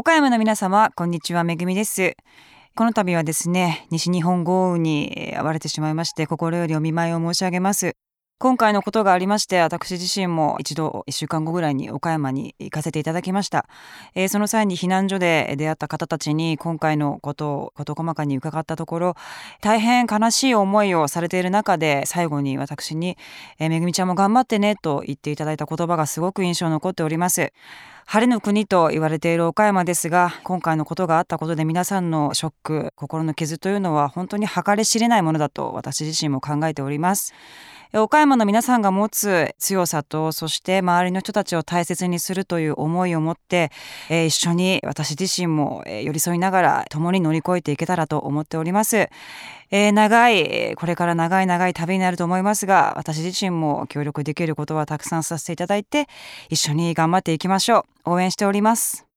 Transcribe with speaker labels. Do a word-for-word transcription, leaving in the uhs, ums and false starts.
Speaker 1: 岡山の皆様、こんにちは。めぐみです。この度はですね、西日本豪雨に遭われてしまいまして、心よりお見舞いを申し上げます。今回のことがありまして、私自身も一度いっしゅうかんごぐらいに岡山に行かせていただきました。えーその際に避難所で出会った方たちに今回のことを事細かに伺ったところ、大変悲しい思いをされている中で、最後に私に、えーめぐみちゃんも頑張ってねと言っていただいた言葉がすごく印象に残っております。晴れの国と言われている岡山ですが、今回のことがあったことで皆さんのショック、心の傷というのは本当に計り知れないものだと私自身も考えております。え岡山の皆さんが持つ強さと、そして周りの人たちを大切にするという思いを持って、えー一緒に私自身もえー寄り添いながら共に乗り越えていけたらと思っております。えー長いえーこれから長い長い旅になると思いますが、私自身も協力できることはたくさんさせていただいて、一緒に頑張っていきましょう。応援しております。